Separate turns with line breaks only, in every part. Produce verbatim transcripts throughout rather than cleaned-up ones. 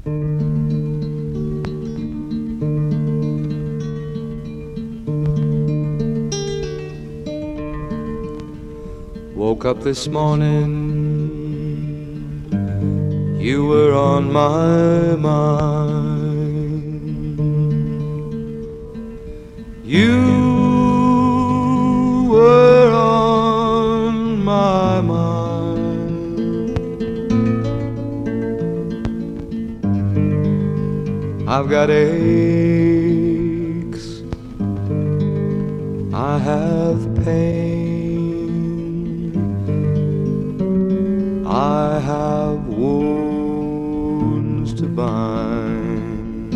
Woke up this morning, you were on my mind. You were on my mind. I've got aches, I have pain, I have wounds to bind.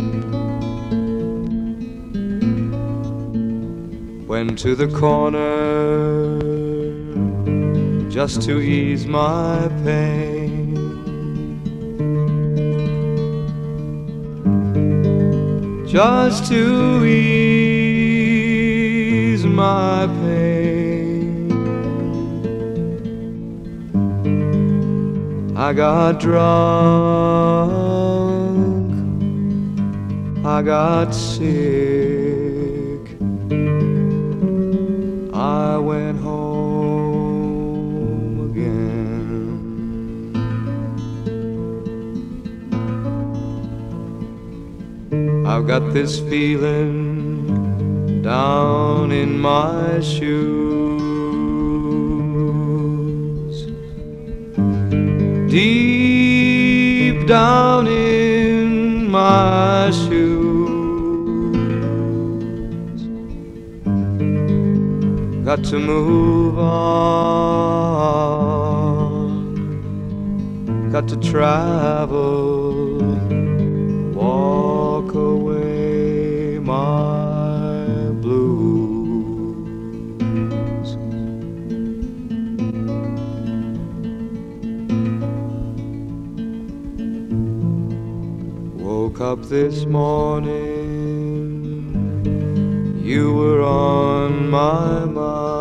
Went to the corner just to ease my pain. Just to ease my pain. I got drunk, I got sick, I went home again. I've got this feeling down in my shoes, deep down in my shoes. Got to move on, got to travel, walk away my blues. Woke up this morning, you were on my mind.